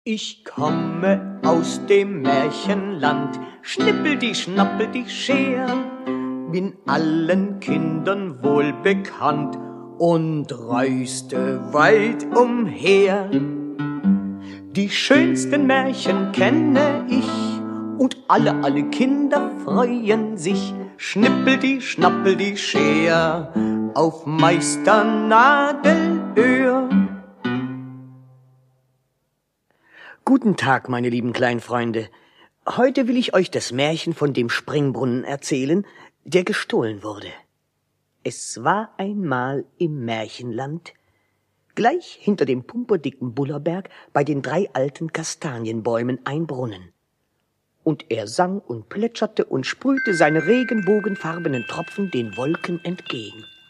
Ich komme aus dem Märchenland, schnippeldi, schnappeldi, scher, bin allen Kindern wohl bekannt und reiste weit umher. Die schönsten Märchen kenne ich und alle Kinder freuen sich. Schnippeldi, schnappeldi, scher, auf Meister Nadelöhr. Guten Tag, meine lieben Kleinfreunde. Heute will ich euch das Märchen von dem Springbrunnen erzählen, der gestohlen wurde. Es war einmal im Märchenland, gleich hinter dem pumperdicken Bullerberg bei den 3 alten Kastanienbäumen ein Brunnen. Und er sang und plätscherte und sprühte seine regenbogenfarbenen Tropfen den Wolken entgegen.